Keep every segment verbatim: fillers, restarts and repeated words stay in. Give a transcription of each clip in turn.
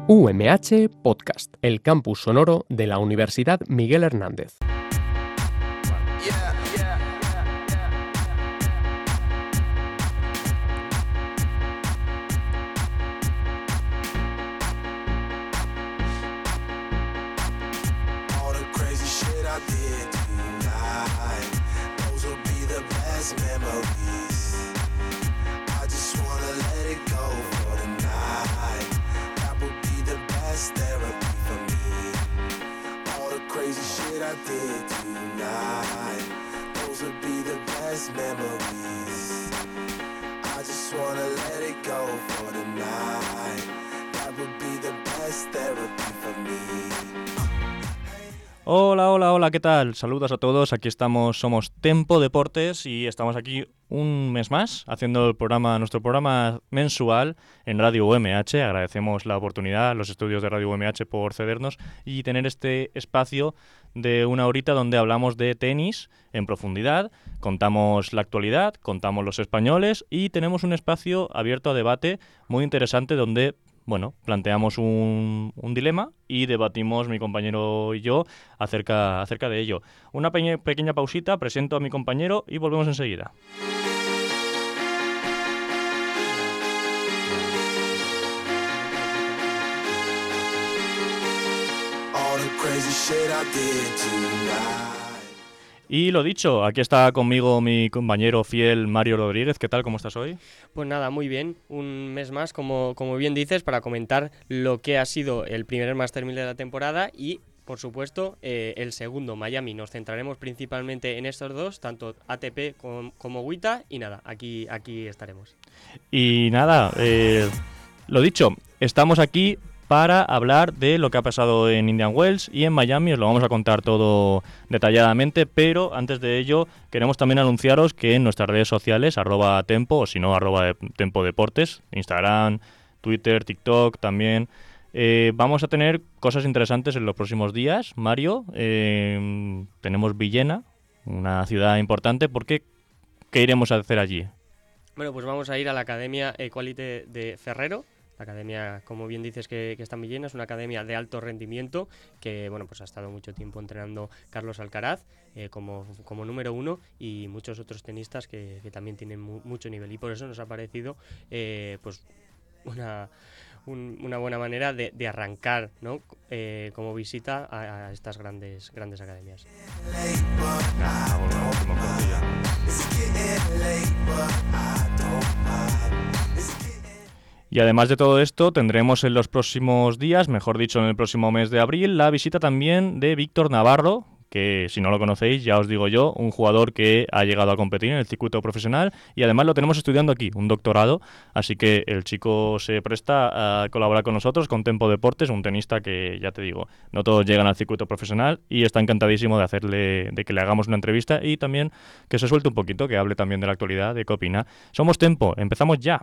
U M H Podcast, el campus sonoro de la Universidad Miguel Hernández. Hola, hola, hola, ¿qué tal? Saludos a todos, aquí estamos, somos Tempo Deportes y estamos aquí un mes más haciendo el programa, nuestro programa mensual en Radio U M H. Agradecemos la oportunidad a los estudios de Radio U M H por cedernos y tener este espacio de una horita donde hablamos de tenis en profundidad, contamos la actualidad, contamos los españoles y tenemos un espacio abierto a debate muy interesante donde, bueno, planteamos un, un dilema y debatimos mi compañero y yo acerca, acerca de ello. Una peña, pequeña pausita, presento a mi compañero y volvemos enseguida. Y lo dicho, aquí está conmigo mi compañero fiel Mario Rodríguez. ¿Qué tal? ¿Cómo estás hoy? Pues nada, muy bien. Un mes más, como, como bien dices, para comentar lo que ha sido el primer Master mil de la temporada y, por supuesto, eh, el segundo, Miami. Nos centraremos principalmente en estos dos, tanto A T P como, como W T A, y nada, aquí, aquí estaremos. Y nada, eh, lo dicho, estamos aquí para hablar de lo que ha pasado en Indian Wells y en Miami. Os lo vamos a contar todo detalladamente, pero antes de ello queremos también anunciaros que en nuestras redes sociales, arroba Tempo, o si no, arroba de, Tempo Deportes, Instagram, Twitter, TikTok también, eh, vamos a tener cosas interesantes en los próximos días. Mario, eh, tenemos Villena, una ciudad importante, porque ¿qué iremos a hacer allí? Bueno, pues vamos a ir a la Academia Equality de Ferrero. La academia, como bien dices, que, que está en Villena, es una academia de alto rendimiento que, bueno, pues ha estado mucho tiempo entrenando Carlos Alcaraz eh, como, como número uno y muchos otros tenistas que, que también tienen mu- mucho nivel, y por eso nos ha parecido eh, pues una, un, una buena manera de, de arrancar, ¿no? eh, como visita a, a estas grandes, grandes academias. Ah, bueno, último cortilla. Y además de todo esto, tendremos en los próximos días, mejor dicho en el próximo mes de abril, la visita también de Víctor Navarro, que si no lo conocéis, ya os digo yo, un jugador que ha llegado a competir en el circuito profesional y además lo tenemos estudiando aquí, un doctorado, así que el chico se presta a colaborar con nosotros, con Tempo Deportes, un tenista que, ya te digo, no todos llegan al circuito profesional y está encantadísimo de hacerle, de que le hagamos una entrevista y también que se suelte un poquito, que hable también de la actualidad, de qué opina. Somos Tempo, empezamos ya.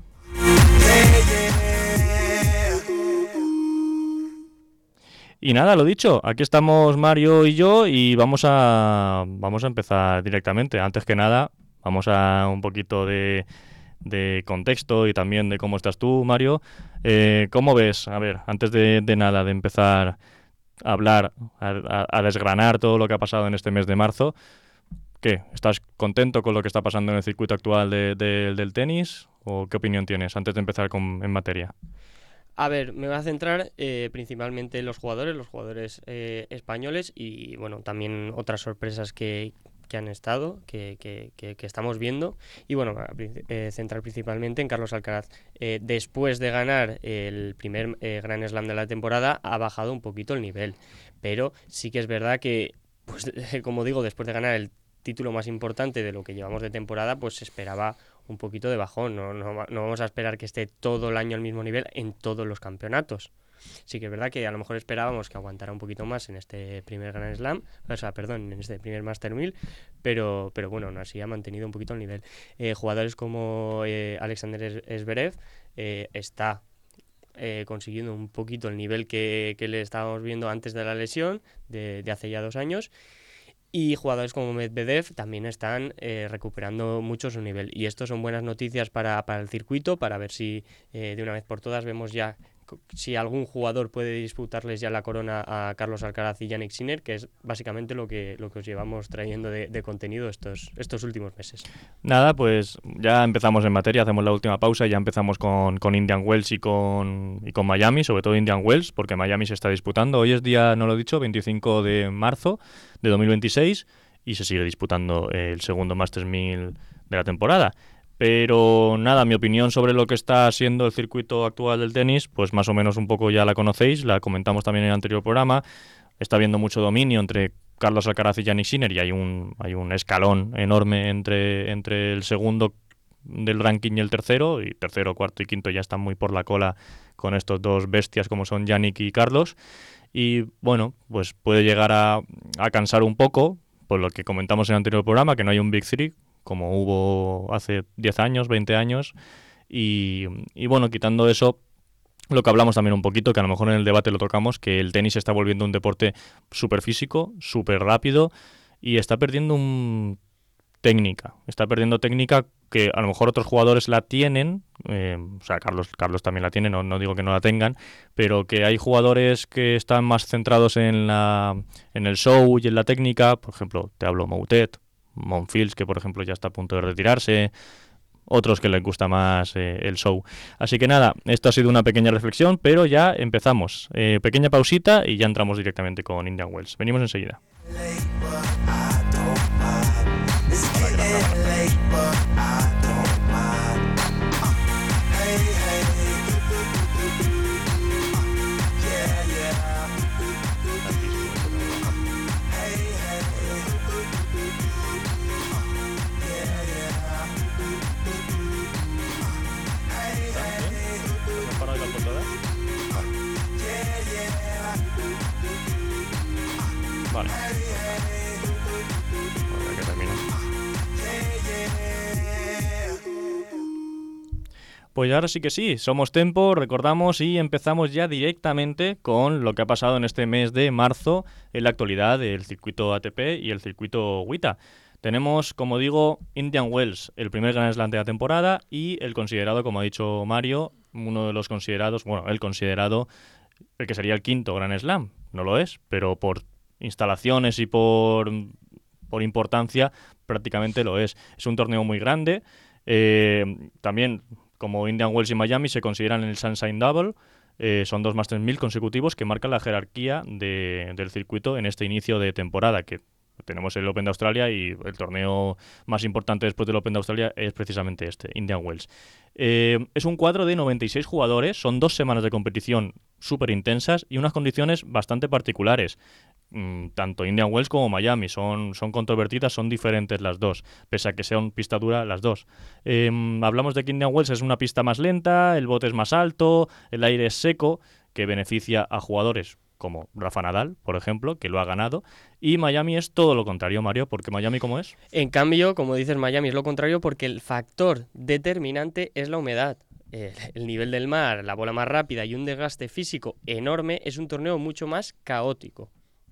Y nada, lo dicho, aquí estamos Mario y yo y vamos a vamos a empezar directamente. Antes que nada, vamos a un poquito de, de contexto y también de cómo estás tú, Mario. Eh, ¿Cómo ves? A ver, antes de, de nada, de empezar a hablar, a, a, a desgranar todo lo que ha pasado en este mes de marzo, ¿qué? ¿Estás contento con lo que está pasando en el circuito actual de, de, del tenis? ¿O qué opinión tienes antes de empezar con, en materia? A ver, me voy a centrar eh, principalmente en los jugadores, los jugadores eh, españoles y, bueno, también otras sorpresas que, que han estado, que, que, que, que estamos viendo. Y, bueno, a, eh, centrar principalmente en Carlos Alcaraz. Eh, después de ganar el primer eh, Grand Slam de la temporada, ha bajado un poquito el nivel. Pero sí que es verdad que, pues, como digo, después de ganar el título más importante de lo que llevamos de temporada, pues se esperaba un poquito de bajón. No, no, no vamos a esperar que esté todo el año al mismo nivel en todos los campeonatos. Sí que es verdad que a lo mejor esperábamos que aguantara un poquito más en este primer Grand Slam, o sea, perdón, en este primer Master mil, pero, pero bueno, aún así ha mantenido un poquito el nivel. Eh, jugadores como eh, Alexander Zverev eh, está eh, consiguiendo un poquito el nivel que, que le estábamos viendo antes de la lesión, de, de hace ya dos años. Y jugadores como Medvedev también están eh, recuperando mucho su nivel. Y esto son buenas noticias para, para el circuito, para ver si eh, de una vez por todas vemos ya si algún jugador puede disputarles ya la corona a Carlos Alcaraz y Jannik Sinner, que es básicamente lo que, lo que os llevamos trayendo de, de contenido estos, estos últimos meses. Nada, pues ya empezamos en materia, hacemos la última pausa y ya empezamos con, con Indian Wells y con, y con Miami, sobre todo Indian Wells, porque Miami se está disputando. Hoy es día, no lo he dicho, veinticinco de marzo de dos mil veintiséis y se sigue disputando el segundo Masters mil de la temporada. Pero nada, mi opinión sobre lo que está siendo el circuito actual del tenis, pues más o menos un poco ya la conocéis, la comentamos también en el anterior programa. Está habiendo mucho dominio entre Carlos Alcaraz y Jannik Sinner y hay un, hay un escalón enorme entre, entre el segundo del ranking y el tercero, y tercero, cuarto y quinto ya están muy por la cola con estos dos bestias como son Jannik y Carlos. Y bueno, pues puede llegar a, a cansar un poco, por lo que comentamos en el anterior programa, que no hay un Big Three, como hubo hace diez años, veinte años, y, y bueno, quitando eso, lo que hablamos también un poquito, que a lo mejor en el debate lo tocamos, que el tenis se está volviendo un deporte súper físico, súper rápido, y está perdiendo un técnica, está perdiendo técnica que a lo mejor otros jugadores la tienen, eh, o sea, Carlos, Carlos también la tiene, no, no digo que no la tengan, pero que hay jugadores que están más centrados en, la, en el show y en la técnica, por ejemplo, te hablo Moutet, Monfils, que por ejemplo ya está a punto de retirarse, otros que les gusta más eh, el show. Así que nada, esto ha sido una pequeña reflexión, pero ya empezamos. Eh, pequeña pausita y ya entramos directamente con Indian Wells. Venimos enseguida. Vale. Ahora que termino. Pues ahora sí que sí, somos Tempo, recordamos y empezamos ya directamente con lo que ha pasado en este mes de marzo en la actualidad del circuito A T P y el circuito WTA. Tenemos, como digo, Indian Wells, el primer Grand Slam de la temporada y el considerado, como ha dicho Mario, uno de los considerados, bueno, el considerado, el que sería el quinto Grand Slam. No lo es, pero por instalaciones y por, por importancia prácticamente lo es. Es un torneo muy grande. Eh, también, como Indian Wells y Miami, se consideran el Sunshine Double. Eh, son dos Masters mil consecutivos que marcan la jerarquía de, del circuito en este inicio de temporada, que tenemos el Open de Australia y el torneo más importante después del Open de Australia es precisamente este, Indian Wells. Eh, es un cuadro de noventa y seis jugadores, son dos semanas de competición súper intensas y unas condiciones bastante particulares. Mm, tanto Indian Wells como Miami son, son controvertidas, son diferentes las dos, pese a que sean pista dura las dos. Eh, hablamos de que Indian Wells es una pista más lenta, el bote es más alto, el aire es seco, que beneficia a jugadores como Rafa Nadal, por ejemplo, que lo ha ganado, y Miami es todo lo contrario, Mario, porque Miami, ¿cómo es? En cambio, como dices, Miami es lo contrario porque el factor determinante es la humedad. El, el nivel del mar, la bola más rápida y un desgaste físico enorme, es un torneo mucho más caótico.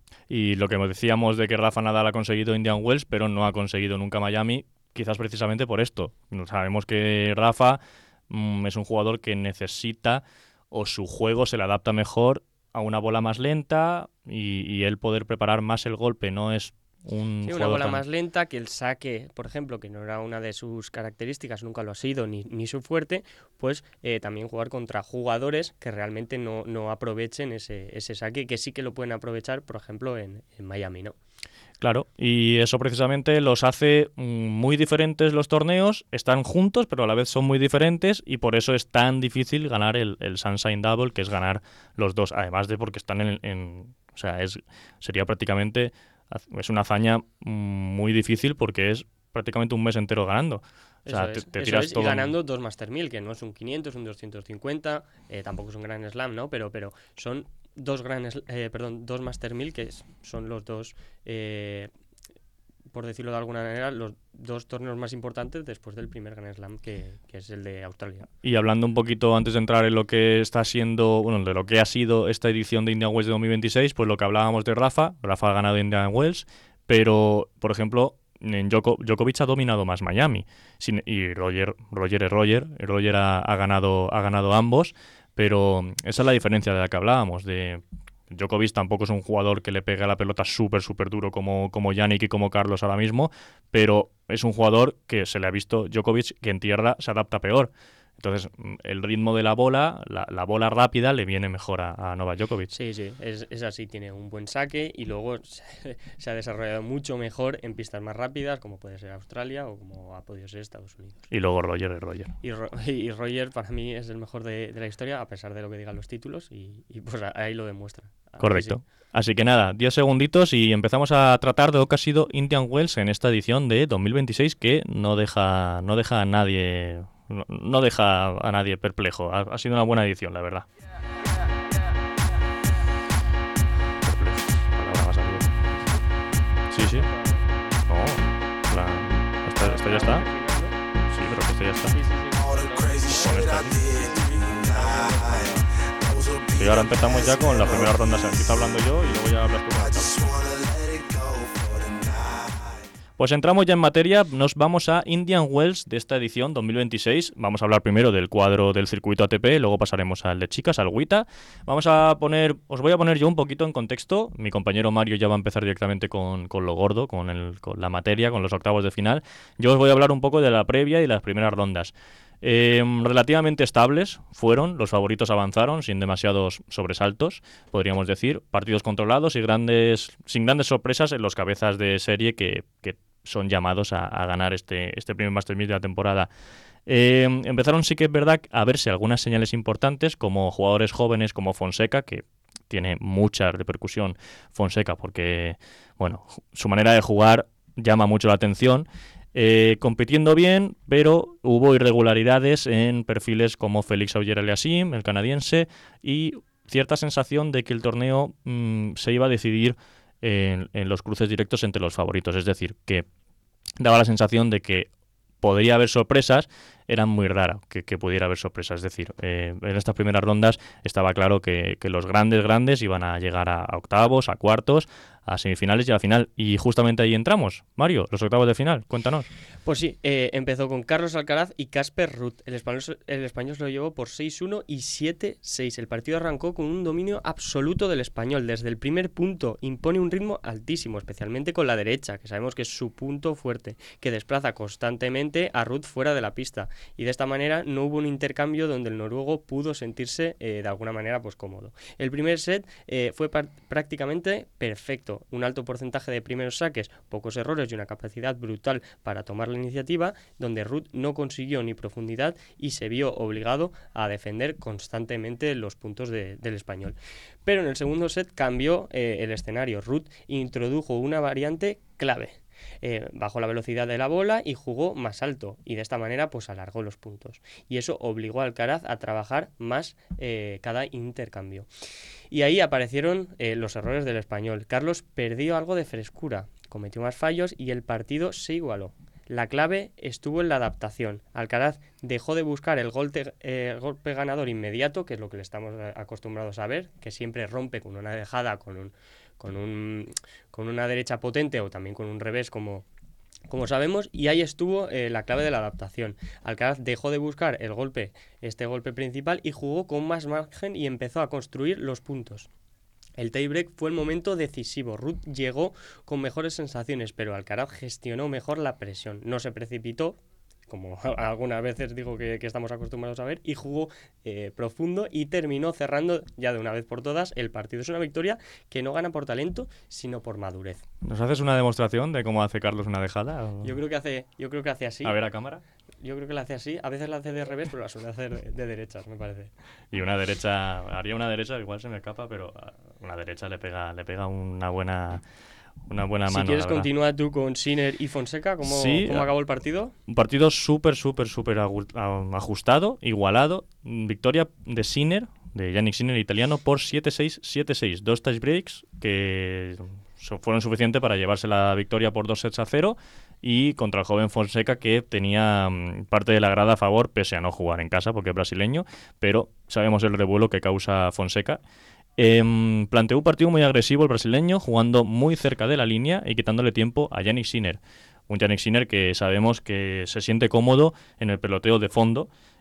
Y lo que decíamos de que Rafa Nadal ha conseguido Indian Wells, pero no ha conseguido nunca Miami, quizás precisamente por esto. Sabemos que Rafa mmm, es un jugador que necesita, o su juego se le adapta mejor a una bola más lenta y, y él poder preparar más el golpe, no es un sí, una bola tan... más lenta, que el saque, por ejemplo, que no era una de sus características, nunca lo ha sido, ni, ni su fuerte, pues eh, también jugar contra jugadores que realmente no, no aprovechen ese, ese saque, que sí que lo pueden aprovechar, por ejemplo, en, en Miami, ¿no? Claro, y eso precisamente los hace muy diferentes los torneos, están juntos pero a la vez son muy diferentes y por eso es tan difícil ganar el, el Sunshine Double, que es ganar los dos, además de porque están en... en o sea, es sería prácticamente, es una hazaña muy difícil porque es prácticamente un mes entero ganando. O sea, eso es, te, te eso tiras es, todo... y ganando dos Master mil, que no es un quinientos, un doscientos cincuenta, eh, tampoco es un Grand Slam, ¿no? Pero, pero son dos Grand, eh, perdón, dos Master mil, que son los dos, eh, por decirlo de alguna manera, los dos torneos más importantes después del primer Grand Slam, que, que es el de Australia. Y hablando un poquito, antes de entrar en lo que está siendo, bueno, de lo que ha sido esta edición de Indian Wells de dos mil veintiséis, pues lo que hablábamos de Rafa, Rafa ha ganado Indian Wells, pero, por ejemplo, en Djoko, Djokovic ha dominado más Miami, sin, y Roger, Roger es Roger, Roger ha, ha, ganado, ha ganado ambos, pero esa es la diferencia de la que hablábamos, de... Djokovic tampoco es un jugador que le pegue a la pelota súper, súper duro como, como Yannick y como Carlos ahora mismo, pero es un jugador que se le ha visto Djokovic que en tierra se adapta peor. Entonces, el ritmo de la bola, la, la bola rápida, le viene mejor a, a Novak Djokovic. Sí, sí, es, es así, tiene un buen saque y luego se, se ha desarrollado mucho mejor en pistas más rápidas, como puede ser Australia o como ha podido ser Estados Unidos. Y luego Roger es Roger. Y, Ro, y Roger para mí es el mejor de, de la historia, a pesar de lo que digan los títulos, y, y pues ahí lo demuestra. Correcto. Sí. Así que nada, diez segunditos y empezamos a tratar de lo que ha sido Indian Wells en esta edición de dos mil veintiséis, que no deja, no deja a nadie... No, no deja a nadie perplejo. Ha, ha sido una buena edición, la verdad. Perplejo. Palabra más arriba. Sí, sí. No. La... ¿Esta, ¿Esta ya está? Sí, creo que esta ya está. Sí, sí, sí. Con esta aquí. Y ahora empezamos ya con la primera ronda. O sea, empieza hablando yo y luego ya hablas tú. Pues entramos ya en materia, nos vamos a Indian Wells de esta edición dos mil veintiséis. Vamos a hablar primero del cuadro del circuito A T P, luego pasaremos al de chicas, al W T A. Vamos a poner, os voy a poner yo un poquito en contexto. Mi compañero Mario ya va a empezar directamente con, con lo gordo, con, el, con la materia, con los octavos de final. Yo os voy a hablar un poco de la previa y las primeras rondas. Eh, relativamente estables fueron, los favoritos avanzaron sin demasiados sobresaltos, podríamos decir, partidos controlados y grandes, sin grandes sorpresas en los cabezas de serie que, que son llamados a, a ganar este, este primer Masters mil de la temporada. Eh, empezaron, sí que es verdad, a verse algunas señales importantes, como jugadores jóvenes como Fonseca, que tiene mucha repercusión Fonseca porque, bueno, su manera de jugar llama mucho la atención. Eh, compitiendo bien, pero hubo irregularidades en perfiles como Félix Auger-Aliassime, el canadiense, y cierta sensación de que el torneo mmm, se iba a decidir en, en los cruces directos entre los favoritos, es decir, que daba la sensación de que podría haber sorpresas, era muy rara que, que pudiera haber sorpresas, es decir, eh, en estas primeras rondas estaba claro que, que los grandes grandes iban a llegar a, a octavos, a cuartos, a semifinales y a la final, y justamente ahí entramos. Mario, los octavos de final, cuéntanos. Pues sí, eh, empezó con Carlos Alcaraz y Casper Ruud. El español, el español se lo llevó por seis uno y siete seis. El partido arrancó con un dominio absoluto del español. Desde el primer punto impone un ritmo altísimo, especialmente con la derecha, que sabemos que es su punto fuerte, que desplaza constantemente a Ruud fuera de la pista. Y de esta manera no hubo un intercambio donde el noruego pudo sentirse eh, de alguna manera pues cómodo. El primer set eh, fue par- prácticamente perfecto. Un alto porcentaje de primeros saques, pocos errores y una capacidad brutal para tomar la iniciativa, donde Ruud no consiguió ni profundidad y se vio obligado a defender constantemente los puntos de, del español. Pero en el segundo set cambió eh, el escenario. Ruud introdujo una variante clave. Eh, bajó la velocidad de la bola y jugó más alto, y de esta manera pues alargó los puntos, y eso obligó a Alcaraz a trabajar más eh, cada intercambio, y ahí aparecieron eh, los errores del español. Carlos perdió algo de frescura, cometió más fallos y el partido se igualó. La clave estuvo en la adaptación. Alcaraz dejó de buscar el golpe, eh, el golpe ganador inmediato, que es lo que le estamos acostumbrados a ver, que siempre rompe con una dejada, con un Con, un, con una derecha potente o también con un revés como, como sabemos, y ahí estuvo eh, la clave de la adaptación. Alcaraz dejó de buscar el golpe, este golpe principal, y jugó con más margen y empezó a construir los puntos. El tiebreak fue el momento decisivo. Ruud llegó con mejores sensaciones, pero Alcaraz gestionó mejor la presión, no se precipitó, como algunas veces digo que, que estamos acostumbrados a ver, y jugó eh, profundo y terminó cerrando ya de una vez por todas el partido. Es una victoria que no gana por talento, sino por madurez. ¿Nos haces una demostración de cómo hace Carlos una dejada? ¿O? Yo creo que hace, yo creo que hace así. A ver a cámara. Yo creo que la hace así. A veces la hace de revés, pero la suele hacer de, de derechas, me parece. Y una derecha, haría una derecha, igual se me escapa, pero una derecha le pega, le pega una buena... Una buena mano. Si quieres, continúa tú con Sinner y Fonseca. ¿Cómo, sí, ¿cómo acabó el partido? Un partido súper, súper, súper ajustado, igualado. Victoria de Sinner, de Yannick Sinner, italiano, por siete seis, siete seis. Dos tie breaks que fueron suficientes para llevarse la victoria por dos sets a cero. Y contra el joven Fonseca, que tenía parte de la grada a favor, pese a no jugar en casa porque es brasileño. Pero sabemos el revuelo que causa Fonseca. Eh, planteó un partido muy agresivo el brasileño, jugando muy cerca de la línea y quitándole tiempo a Yannick Sinner. Un Yannick Sinner que sabemos que se siente cómodo en el peloteo de fondo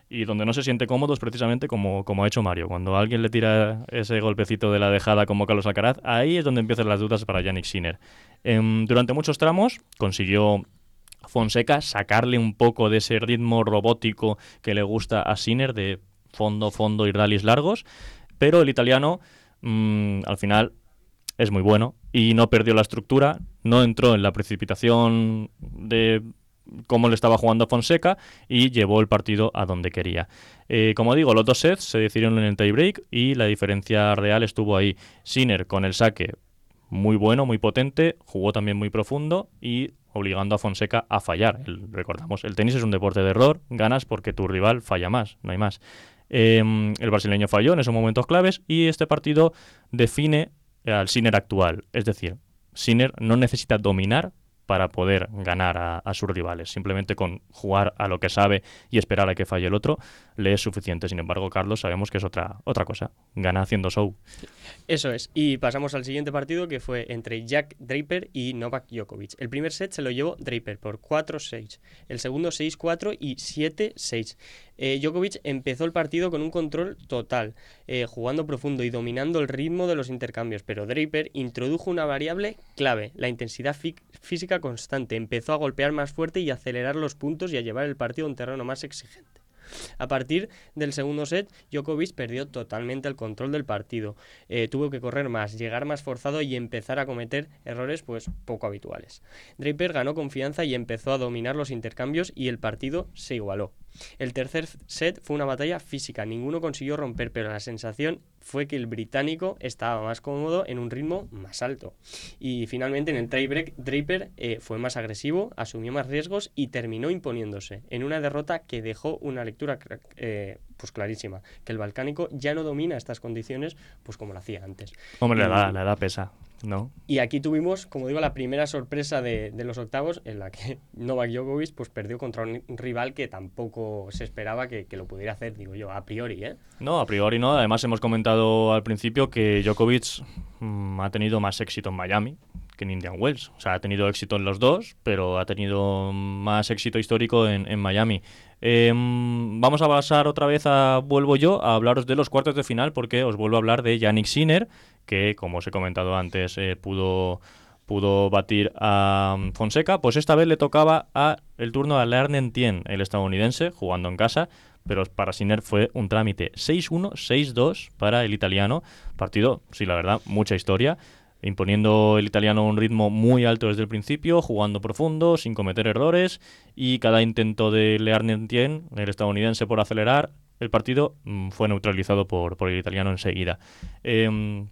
y donde no se siente cómodo es precisamente como, como ha hecho Mario. Cuando alguien le tira ese golpecito de la dejada como Carlos Alcaraz, ahí es donde empiezan las dudas para Jannik Sinner. Eh, durante muchos tramos consiguió Fonseca sacarle un poco de ese ritmo robótico que le gusta a Sinner, de fondo, fondo y rallies largos, pero el italiano mmm, al final es muy bueno y no perdió la estructura, no entró en la precipitación de cómo le estaba jugando a Fonseca y llevó el partido a donde quería. Eh, como digo, los dos sets se decidieron en el tiebreak y la diferencia real estuvo ahí. Sinner con el saque muy bueno, muy potente, jugó también muy profundo y obligando a Fonseca a fallar. El, recordamos, el tenis es un deporte de error, ganas porque tu rival falla más, no hay más. Eh, el brasileño falló en esos momentos claves y este partido define al Sinner actual. Es decir, Sinner no necesita dominar para poder ganar a, a sus rivales. Simplemente con jugar a lo que sabe y esperar a que falle el otro le es suficiente. Sin embargo, Carlos, sabemos que es otra, otra cosa. Gana haciendo show. Eso es. Y pasamos al siguiente partido, que fue entre Jack Draper y Novak Djokovic. El primer set se lo llevó Draper por cuatro seis. El segundo seis cuatro y siete seis. Eh, Djokovic empezó el partido con un control total, eh, jugando profundo y dominando el ritmo de los intercambios, pero Draper introdujo una variable clave, la intensidad fi- física constante. Empezó a golpear más fuerte y a acelerar los puntos y a llevar el partido a un terreno más exigente. A partir del segundo set, Djokovic perdió totalmente el control del partido. Eh, tuvo que correr más, llegar más forzado y empezar a cometer errores pues poco habituales. Draper ganó confianza y empezó a dominar los intercambios y el partido se igualó. El tercer set fue una batalla física, ninguno consiguió romper, pero la sensación fue que el británico estaba más cómodo en un ritmo más alto. Y finalmente en el tiebreak, Draper eh, fue más agresivo, asumió más riesgos y terminó imponiéndose en una derrota que dejó una lectura eh, pues clarísima, que el balcánico ya no domina estas condiciones pues como lo hacía antes. Hombre, y, la edad, la edad pesa, ¿no? Y aquí tuvimos, como digo, la primera sorpresa de, de los octavos, en la que Novak Djokovic pues perdió contra un rival que tampoco se esperaba que, que lo pudiera hacer, digo yo, a priori, ¿eh? No, a priori no. Además hemos comentado al principio que Djokovic mmm, ha tenido más éxito en Miami que en Indian Wells. O sea, ha tenido éxito en los dos, pero ha tenido más éxito histórico en, en Miami. Eh, vamos a pasar otra vez a, vuelvo yo, a hablaros de los cuartos de final, porque os vuelvo a hablar de Jannik Sinner, que, como os he comentado antes, eh, pudo, pudo batir a Fonseca. Pues esta vez le tocaba a el turno a Learn Ntien, el estadounidense, jugando en casa, pero para Sinner fue un trámite. seis uno, seis dos para el italiano. Partido, sí, la verdad, mucha historia, imponiendo el italiano un ritmo muy alto desde el principio, jugando profundo, sin cometer errores, y cada intento de Learn Ntien, el estadounidense, por acelerar el partido, mmm, fue neutralizado por, por el italiano enseguida. Eh,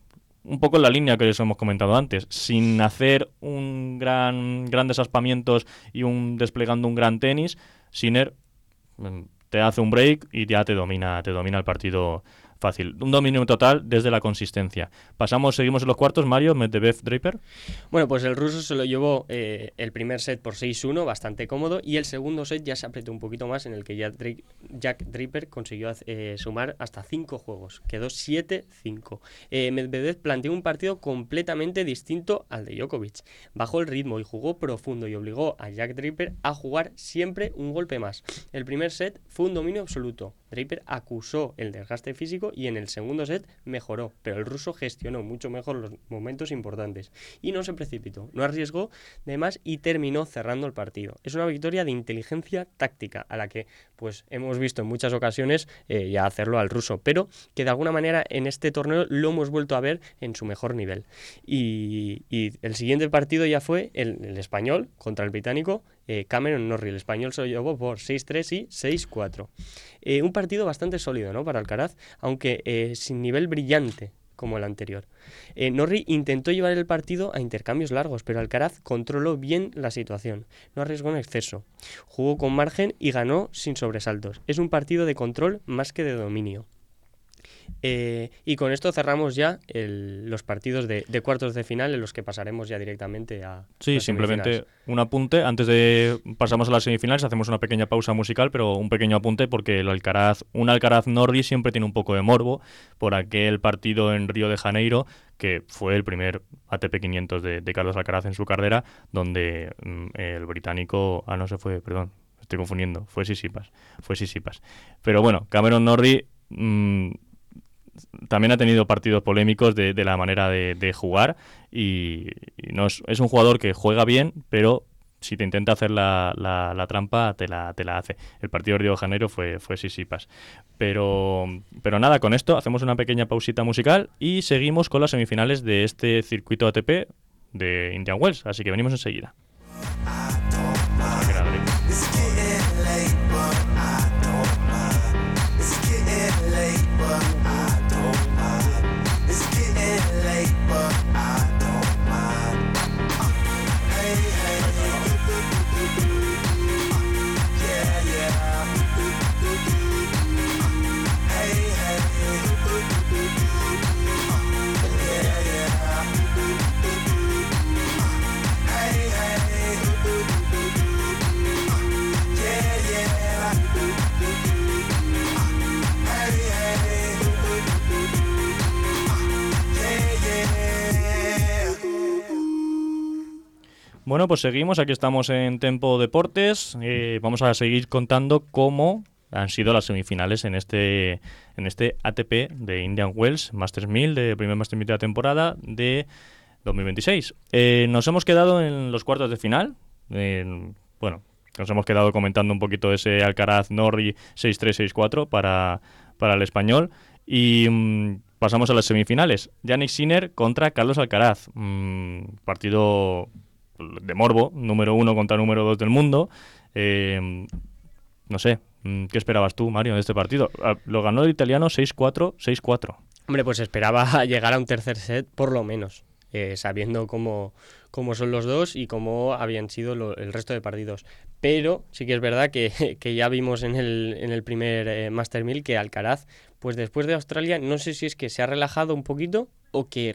un poco en la línea que les hemos comentado antes, sin hacer un gran grandes aspamientos y un desplegando un gran tenis, Sinner mmm, te hace un break y ya te domina, te domina el partido fácil. Un dominio total desde la consistencia. Pasamos, seguimos en los cuartos, Mario, Medvedev, Draper. Bueno, pues el ruso se lo llevó eh, el primer set por seis uno, bastante cómodo, y el segundo set ya se apretó un poquito más, en el que ya Dra- Jack Draper consiguió eh, sumar hasta cinco juegos. Quedó siete cinco. Eh, Medvedev planteó un partido completamente distinto al de Djokovic. Bajó el ritmo y jugó profundo y obligó a Jack Draper a jugar siempre un golpe más. El primer set fue un dominio absoluto. Draper acusó el desgaste físico y en el segundo set mejoró, pero el ruso gestionó mucho mejor los momentos importantes y no se precipitó, no arriesgó de más y terminó cerrando el partido. Es una victoria de inteligencia táctica a la que pues hemos visto en muchas ocasiones eh, ya hacerlo al ruso, pero que de alguna manera en este torneo lo hemos vuelto a ver en su mejor nivel. Y, y el siguiente partido ya fue el, el español contra el británico, Eh, Cameron Norrie. El español se lo llevó por seis tres y seis cuatro. Eh, un partido bastante sólido, ¿no?, para Alcaraz, aunque eh, sin nivel brillante como el anterior. Eh, Norrie intentó llevar el partido a intercambios largos, pero Alcaraz controló bien la situación. No arriesgó en exceso. Jugó con margen y ganó sin sobresaltos. Es un partido de control más que de dominio. Eh, y con esto cerramos ya el, los partidos de, de cuartos de final, en los que pasaremos ya directamente a Sí, simplemente un apunte. Antes de pasamos a las semifinales, hacemos una pequeña pausa musical, pero un pequeño apunte porque el Alcaraz, un Alcaraz Norrie siempre tiene un poco de morbo por aquel partido en Río de Janeiro, que fue el primer A T P quinientos de, de Carlos Alcaraz en su carrera, donde mm, el británico... Ah, no se fue, perdón. estoy confundiendo, fue Tsitsipas, fue Tsitsipas. Pero bueno, Cameron Norrie mmm, también ha tenido partidos polémicos de, de la manera de, de jugar y, y no es, es un jugador que juega bien, pero si te intenta hacer la, la, la trampa, te la, te la hace. El partido de Río de Janeiro fue, fue Tsitsipas. Pero, pero nada, con esto hacemos una pequeña pausita musical y seguimos con las semifinales de este circuito A T P de Indian Wells, así que venimos enseguida. Bueno, pues seguimos, aquí estamos en Tempo Deportes, eh, vamos a seguir contando cómo han sido las semifinales en este en este A T P de Indian Wells, Masters mil, de primer Masters mil de la temporada de dos mil veintiséis. Eh, nos hemos quedado en los cuartos de final, eh, bueno, nos hemos quedado comentando un poquito ese Alcaraz Norrie seis tres seis cuatro para, para el español y mmm, pasamos a las semifinales. Jannik Sinner contra Carlos Alcaraz, mmm, partido de morbo, número uno contra número dos del mundo. Eh, no sé, ¿qué esperabas tú, Mario, de este partido? Lo ganó el italiano seis cuatro, seis cuatro. Hombre, pues esperaba llegar a un tercer set por lo menos, eh, sabiendo cómo, cómo son los dos y cómo habían sido lo, el resto de partidos. Pero sí que es verdad que, que ya vimos en el, en el primer eh, Master mil que Alcaraz, pues después de Australia, no sé si es que se ha relajado un poquito o que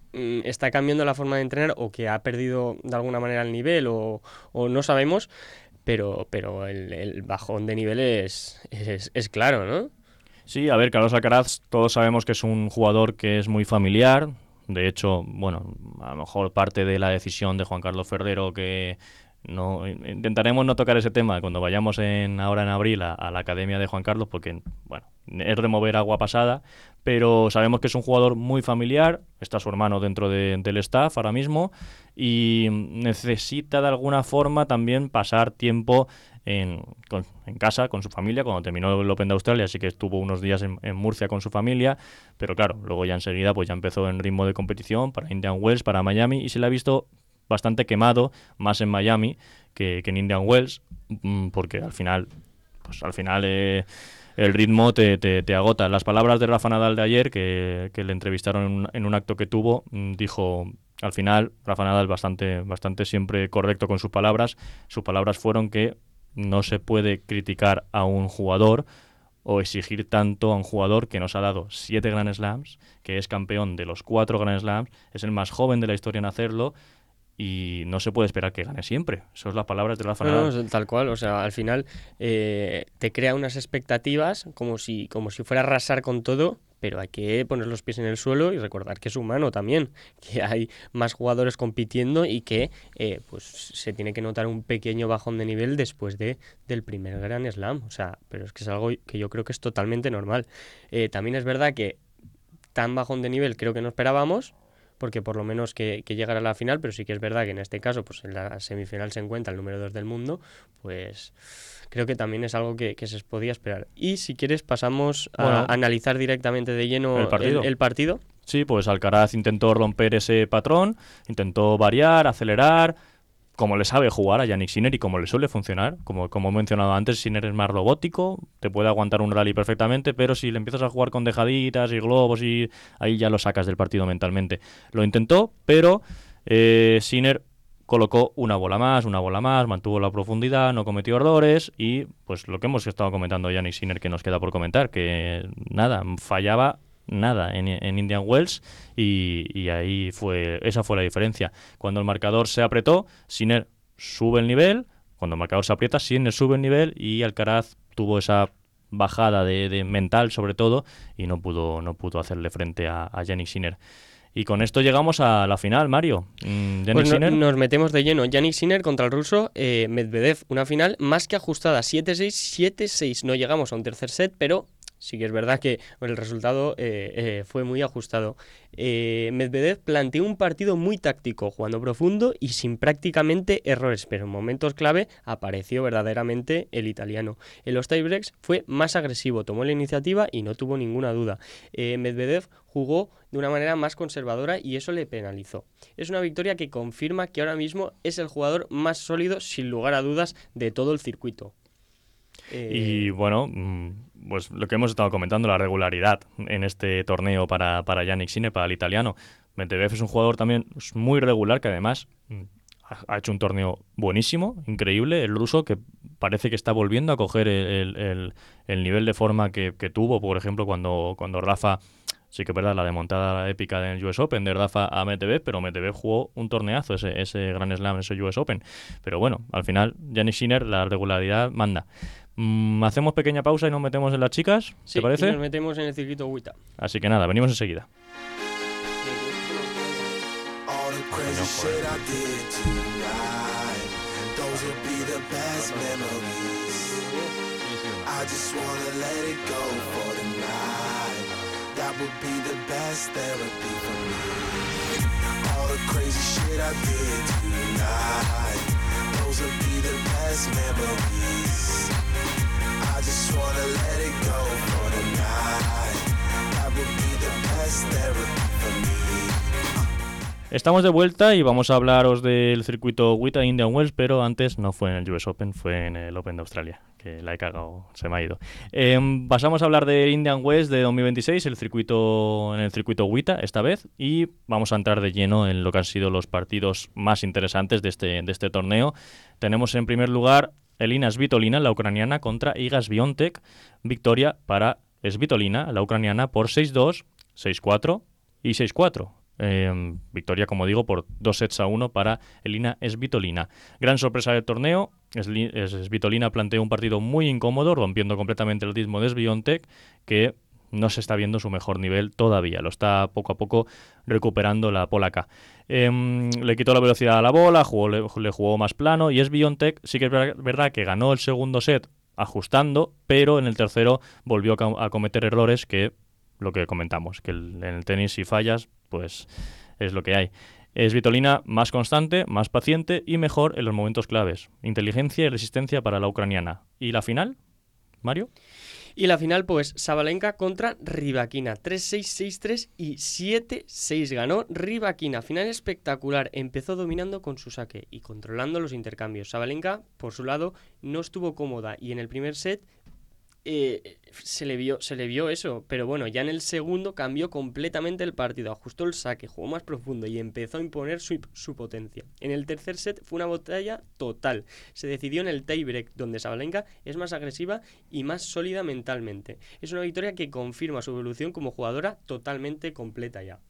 está cambiando la forma de entrenar o que ha perdido de alguna manera el nivel o, o no sabemos, pero, pero el, el bajón de nivel es, es, es claro, ¿no? Sí, a ver, Carlos Alcaraz, todos sabemos que es un jugador que es muy familiar. De hecho, bueno, a lo mejor parte de la decisión de Juan Carlos Ferrero que no intentaremos no tocar ese tema cuando vayamos en ahora en abril a, a la academia de Juan Carlos, porque bueno, es remover agua pasada, pero sabemos que es un jugador muy familiar, está su hermano dentro de, del staff ahora mismo y necesita de alguna forma también pasar tiempo en, con, en casa con su familia. Cuando terminó el Open de Australia así que estuvo unos días en, en Murcia con su familia, pero claro, luego ya enseguida pues ya empezó en ritmo de competición para Indian Wells, para Miami, y se le ha visto bastante quemado, más en Miami que, que en Indian Wells, porque al final, pues al final eh, el ritmo te, te, te agota. Las palabras de Rafa Nadal de ayer, que, que le entrevistaron en un, en un acto que tuvo, dijo, al final, Rafa Nadal bastante, bastante siempre correcto con sus palabras, sus palabras fueron que no se puede criticar a un jugador o exigir tanto a un jugador que nos ha dado siete Grand Slams, que es campeón de los cuatro Grand Slams, es el más joven de la historia en hacerlo, y no se puede esperar que gane siempre. Esas son las palabras de Rafa Nadal. No, no, tal cual, o sea, al final eh, te crea unas expectativas como si, como si fuera a arrasar con todo, pero hay que poner los pies en el suelo y recordar que es humano también, que hay más jugadores compitiendo y que eh, pues se tiene que notar un pequeño bajón de nivel después de del primer Grand Slam, o sea, pero es que es algo que yo creo que es totalmente normal. Eh, también es verdad que tan bajón de nivel creo que no esperábamos, porque por lo menos que, que llegara a la final, pero sí que es verdad que en este caso, pues en la semifinal se encuentra el número dos del mundo, pues creo que también es algo que, que se podía esperar. Y si quieres pasamos a bueno, analizar directamente de lleno el partido. El, el partido. Sí, pues Alcaraz intentó romper ese patrón, intentó variar, acelerar, como le sabe jugar a Jannik Sinner y como le suele funcionar. Como, como he mencionado antes, Sinner es más robótico, te puede aguantar un rally perfectamente, pero si le empiezas a jugar con dejaditas y globos, y ahí ya lo sacas del partido mentalmente. Lo intentó, pero eh, Sinner colocó una bola más, una bola más, mantuvo la profundidad, no cometió errores y pues lo que hemos estado comentando Jannik Sinner, que nos queda por comentar, que nada, fallaba nada en, en Indian Wells y, y ahí fue esa fue la diferencia. Cuando el marcador se apretó, Sinner sube el nivel, cuando el marcador se aprieta, Sinner sube el nivel y Alcaraz tuvo esa bajada de, de mental sobre todo y no pudo no pudo hacerle frente a, a Jannik Sinner. Y con esto llegamos a la final, Mario. Mm, Jannik Pues no, Sinner. nos metemos de lleno. Jannik Sinner contra el ruso eh, Medvedev. Una final más que ajustada. siete seis, siete seis. No llegamos a un tercer set, pero sí que es verdad que el resultado eh, eh, fue muy ajustado. Eh, Medvedev planteó un partido muy táctico, jugando profundo y sin prácticamente errores, pero en momentos clave apareció verdaderamente el italiano. En los tiebreaks fue más agresivo, tomó la iniciativa y no tuvo ninguna duda. Eh, Medvedev jugó de una manera más conservadora y eso le penalizó. Es una victoria que confirma que ahora mismo es el jugador más sólido, sin lugar a dudas, de todo el circuito. Eh... Y bueno, pues lo que hemos estado comentando, la regularidad en este torneo para, para Jannik Sinner, para el italiano. Medvedev es un jugador también muy regular, que además ha hecho un torneo buenísimo, increíble. El ruso, que parece que está volviendo a coger el, el, el nivel de forma que, que tuvo, por ejemplo, cuando, cuando Rafa... Sí que es verdad, la remontada épica del U S Open de Rafa a Medvedev, pero Medvedev jugó un torneazo, ese, ese Grand Slam, ese U S Open. Pero bueno, al final, Jannik Sinner, la regularidad manda. Mm, ¿Hacemos pequeña pausa y nos metemos en las chicas? Sí, ¿te parece? Sí, nos metemos en el circuito WTA. Así que nada, venimos enseguida. That would be the best therapy for me. All the crazy shit I did tonight, those would be the best memories. I just wanna let it go for the night. That would be the best therapy for me. Estamos de vuelta y vamos a hablaros del circuito WTA Indian Wells, pero antes no fue en el U S Open, fue en el Open de Australia, que la he cagado, se me ha ido. Eh, pasamos a hablar del Indian Wells de dos mil veintiséis, el circuito en el circuito WTA esta vez, y vamos a entrar de lleno en lo que han sido los partidos más interesantes de este, de este torneo. Tenemos en primer lugar Elina Svitolina, la ucraniana, contra Iga Swiatek, victoria para Svitolina, la ucraniana, por seis dos, seis cuatro y seis cuatro. Eh, victoria, como digo, por dos sets a uno para Elina Svitolina. Gran sorpresa del torneo. Svitolina planteó un partido muy incómodo, rompiendo completamente el ritmo de Swiatek, que no se está viendo su mejor nivel todavía. Lo está poco a poco recuperando la polaca. Eh, le quitó la velocidad a la bola, jugó, le, le jugó más plano, y Swiatek sí que es verdad que ganó el segundo set ajustando, pero en el tercero volvió a, a cometer errores que, lo que comentamos, que el, en el tenis si fallas, pues es lo que hay. Svitolina más constante, más paciente y mejor en los momentos claves. Inteligencia y resistencia para la ucraniana. ¿Y la final, Mario? Y la final, pues, Sabalenka contra Rybakina. tres seis, seis tres y siete seis ganó Rybakina. Final espectacular. Empezó dominando con su saque y controlando los intercambios. Sabalenka, por su lado, no estuvo cómoda y en el primer set Eh, se le vio se le vio eso, pero bueno, ya en el segundo cambió completamente el partido, ajustó el saque, jugó más profundo y empezó a imponer su, su potencia. En el tercer set fue una batalla total, se decidió en el tiebreak, donde Sabalenka es más agresiva y más sólida mentalmente. Es una victoria que confirma su evolución como jugadora totalmente completa ya.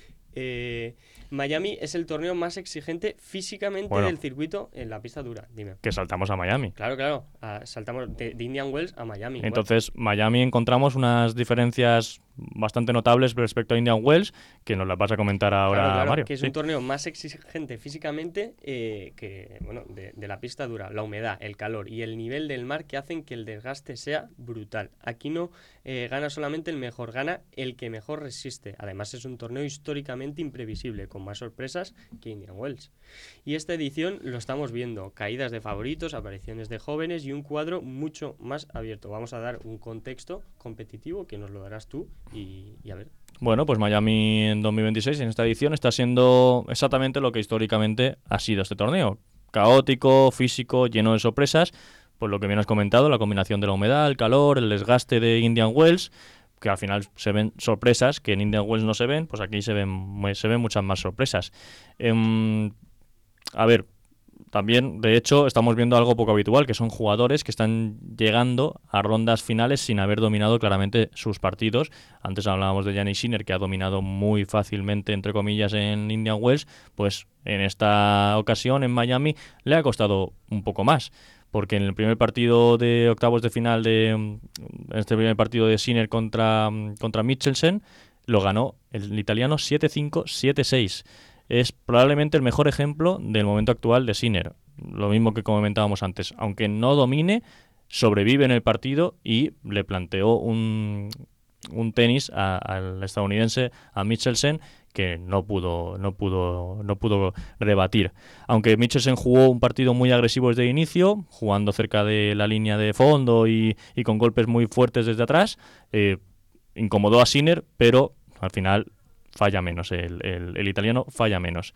Eh, Miami es el torneo más exigente físicamente bueno, del circuito en la pista dura. Dime. Que saltamos a Miami. Claro, claro. A, saltamos de, de Indian Wells a Miami. Entonces, bueno. Miami encontramos unas diferencias bastante notables respecto a Indian Wells, que nos las vas a comentar ahora, claro, claro, Mario. Que es sí. un torneo más exigente físicamente eh, que, bueno, de, de la pista dura. La humedad, el calor y el nivel del mar que hacen que el desgaste sea brutal. Aquí no eh, gana solamente el mejor, gana el que mejor resiste. Además, es un torneo históricamente imprevisible, con más sorpresas que Indian Wells. Y esta edición lo estamos viendo, caídas de favoritos, apariciones de jóvenes y un cuadro mucho más abierto. Vamos a dar un contexto competitivo que nos lo darás tú y, y a ver. Bueno, pues Miami en dos mil veintiséis, en esta edición, está siendo exactamente lo que históricamente ha sido este torneo. Caótico, físico, lleno de sorpresas, pues lo que bien has comentado, la combinación de la humedad, el calor, el desgaste de Indian Wells, que al final se ven sorpresas que en Indian Wells no se ven, pues aquí se ven, se ven muchas más sorpresas. Eh, a ver, también, de hecho, estamos viendo algo poco habitual, que son jugadores que están llegando a rondas finales sin haber dominado claramente sus partidos. Antes hablábamos de Jannik Sinner, que ha dominado muy fácilmente, entre comillas, en Indian Wells, pues en esta ocasión, en Miami, le ha costado un poco más. Porque en el primer partido de octavos de final, de en este primer partido de Sinner contra, contra Michelsen, lo ganó el italiano siete cinco, siete seis. Es probablemente el mejor ejemplo del momento actual de Sinner. Lo mismo que comentábamos antes. Aunque no domine, sobrevive en el partido y le planteó un, un tenis a, al estadounidense, a Michelsen, que no pudo, no pudo, no pudo rebatir. Aunque Michelsen jugó un partido muy agresivo desde el inicio, jugando cerca de la línea de fondo y, y con golpes muy fuertes desde atrás, eh, incomodó a Sinner, pero al final falla menos, el, el, el italiano falla menos.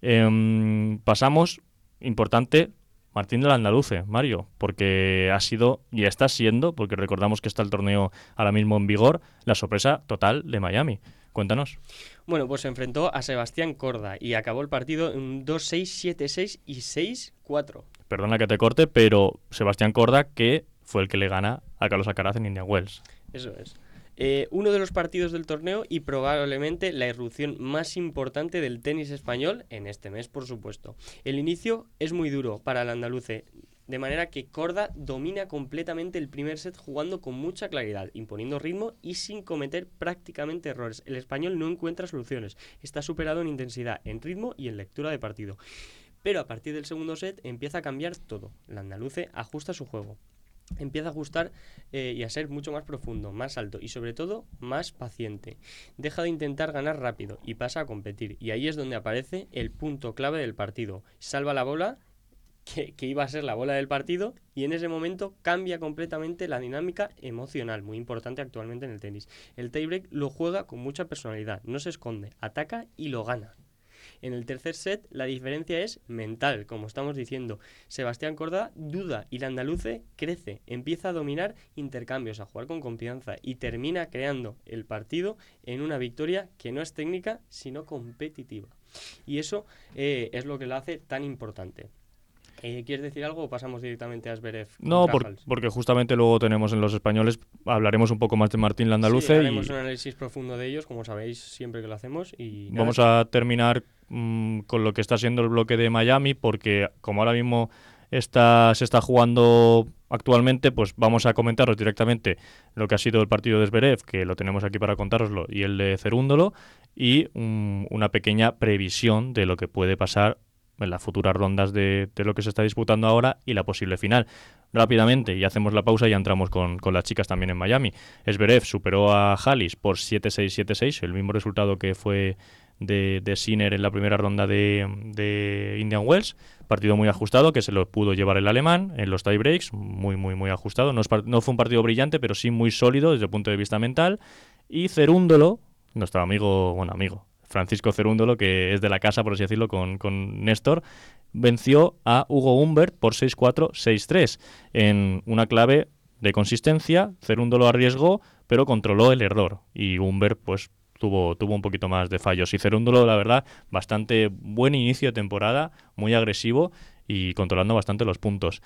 Eh, pasamos, importante, Martín del Andaluce, Mario, porque ha sido y está siendo, porque recordamos que está el torneo ahora mismo en vigor, la sorpresa total de Miami. Cuéntanos. Bueno, pues se enfrentó a Sebastián Corda y acabó el partido en dos seis, siete seis y seis cuatro. Perdona que te corte, pero Sebastián Corda, que fue el que le gana a Carlos Alcaraz en Indian Wells. Eso es. Eh, uno de los partidos del torneo y probablemente la irrupción más importante del tenis español en este mes, por supuesto. El inicio es muy duro para el andaluce, de manera que Corda domina completamente el primer set jugando con mucha claridad, imponiendo ritmo y sin cometer prácticamente errores. El español no encuentra soluciones, está superado en intensidad, en ritmo y en lectura de partido. Pero a partir del segundo set empieza a cambiar todo. El andaluce ajusta su juego. Empieza a ajustar eh, y a ser mucho más profundo, más alto y sobre todo más paciente. Deja de intentar ganar rápido y pasa a competir. Y ahí es donde aparece el punto clave del partido. Salva la bola, que, que iba a ser la bola del partido, y en ese momento cambia completamente la dinámica emocional, muy importante actualmente en el tenis. El tiebreak lo juega con mucha personalidad, no se esconde, ataca y lo gana. En el tercer set la diferencia es mental, como estamos diciendo. Sebastián Corda duda y el andaluce crece, empieza a dominar intercambios, a jugar con confianza y termina creando el partido en una victoria que no es técnica, sino competitiva. Y eso eh, es lo que lo hace tan importante. Eh, ¿Quieres decir algo o pasamos directamente a Zverev? No, por, porque justamente luego tenemos en los españoles, hablaremos un poco más de Martín Landaluce. Sí, haremos y un análisis profundo de ellos, como sabéis siempre que lo hacemos. Y nada. Vamos a terminar mmm, con lo que está siendo el bloque de Miami, porque como ahora mismo está, se está jugando actualmente, pues vamos a comentaros directamente lo que ha sido el partido de Zverev, que lo tenemos aquí para contároslo, y el de Cerúndolo, y um, una pequeña previsión de lo que puede pasar en las futuras rondas de, de lo que se está disputando ahora y la posible final. Rápidamente, y hacemos la pausa y ya entramos con, con las chicas también en Miami. Zverev superó a Halis por siete seis, siete seis, el mismo resultado que fue de, de Sinner en la primera ronda de, de Indian Wells. Partido muy ajustado que se lo pudo llevar el alemán en los tiebreaks, muy, muy, muy ajustado. No, es, no fue un partido brillante, pero sí muy sólido desde el punto de vista mental. Y Cerúndolo, nuestro amigo, bueno, amigo, Francisco Cerúndolo, que es de la casa, por así decirlo, con, con Néstor, venció a Hugo Humbert por seis cuatro, seis tres en una clave de consistencia. Cerúndolo arriesgó, pero controló el error y Humbert pues tuvo, tuvo un poquito más de fallos. Y Cerúndolo, la verdad, bastante buen inicio de temporada, muy agresivo y controlando bastante los puntos.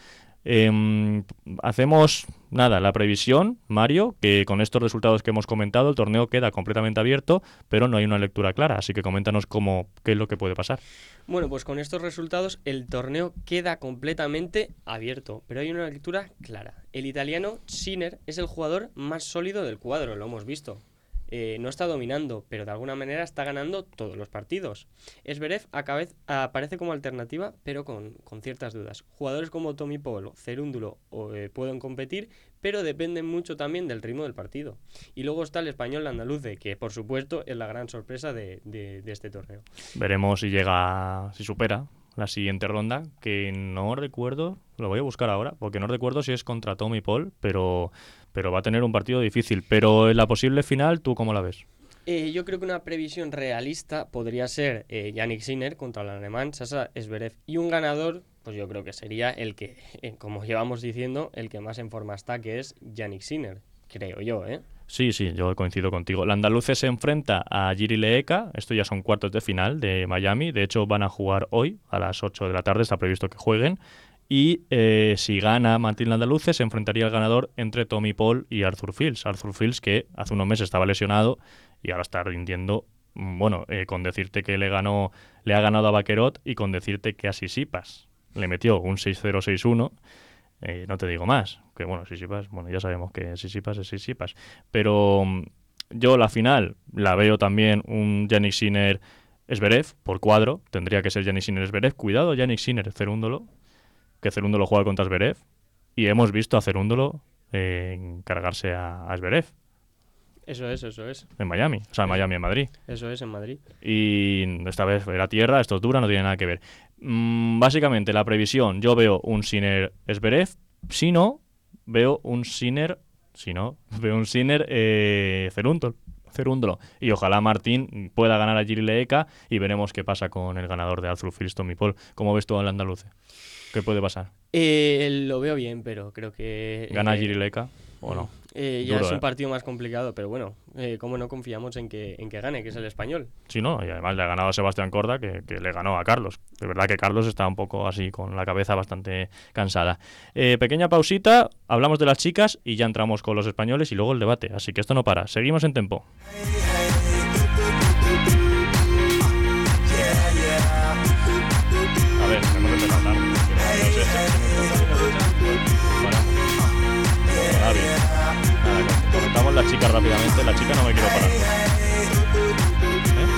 Eh, hacemos, nada, la previsión, Mario, que con estos resultados que hemos comentado el torneo queda completamente abierto, pero no hay una lectura clara, así que coméntanos cómo, qué es lo que puede pasar. Bueno, pues con estos resultados el torneo queda completamente abierto, pero hay una lectura clara. El italiano Sinner es el jugador más sólido del cuadro, lo hemos visto. Eh, no está dominando, pero de alguna manera está ganando todos los partidos. Zverev aparece como alternativa, pero con, con ciertas dudas. Jugadores como Tommy Paul, Cerúndolo eh, pueden competir, pero dependen mucho también del ritmo del partido. Y luego está el español Landaluce, que por supuesto es la gran sorpresa de, de, de este torneo. Veremos si llega, si supera la siguiente ronda, que no recuerdo, lo voy a buscar ahora, porque no recuerdo si es contra Tommy Paul, pero... pero va a tener un partido difícil. Pero en la posible final, ¿tú cómo la ves? Eh, yo creo que una previsión realista podría ser eh, Jannik Sinner contra el alemán Sasa Zverev. Y un ganador, pues yo creo que sería el que, eh, como llevamos diciendo, el que más en forma está, que es Jannik Sinner, creo yo, ¿eh? Sí, sí, yo coincido contigo. El andaluce se enfrenta a Jiri Leeka, esto ya son cuartos de final de Miami, de hecho van a jugar hoy a las ocho de la tarde, está previsto que jueguen. Y eh, si gana Martín Landaluce, se enfrentaría al ganador entre Tommy Paul y Arthur Fils. Arthur Fils, que hace unos meses estaba lesionado y ahora está rindiendo, bueno, eh, con decirte que le ganó, le ha ganado a Baquerot y con decirte que a Tsitsipas le metió un seis cero, seis uno. Eh, no te digo más, que bueno, Tsitsipas, bueno, ya sabemos que Tsitsipas es Tsitsipas. Pero Yo la final la veo también un Jannik Sinner Zverev por cuadro. Tendría que ser Jannik Sinner Zverev. Cuidado, Jannik Sinner, Cerúndolo, que Cerúndolo juega contra Zverev. Y hemos visto a Cerúndolo eh, encargarse a, a Zverev. Eso es, eso es. En Miami, o sea, en Miami, en Madrid. Eso es, en Madrid. Y esta vez era tierra, esto es dura, no tiene nada que ver. Mm, básicamente, la previsión, yo veo un Sinner Zverev, si no, veo un Sinner, si no, veo un Sinner eh, Cerúndolo. Cerúndolo. Y ojalá Martín pueda ganar a Jiri Leeka y veremos qué pasa con el ganador de Arthur Fields, Tommy Paul. ¿Cómo ves tú al andaluce? ¿Qué puede pasar? Eh, lo veo bien, pero creo que... ¿Gana eh, Jiri Leeka o no? Eh, ya Duro, es un ¿eh? partido más complicado, pero bueno, eh, ¿cómo no confiamos en que, en que gane, que es el español? Sí, no, y además le ha ganado a Sebastián Corda, que, que le ganó a Carlos. De verdad que Carlos está un poco así, con la cabeza bastante cansada. Eh, pequeña pausita, hablamos de las chicas y ya entramos con los españoles y luego el debate. Así que esto no para. Seguimos en Tempo. A ver, tenemos que empezar tarde. No sé, Nada, bien. Nada, comentamos las chicas rápidamente. La chica no me quiero parar. ¿Eh?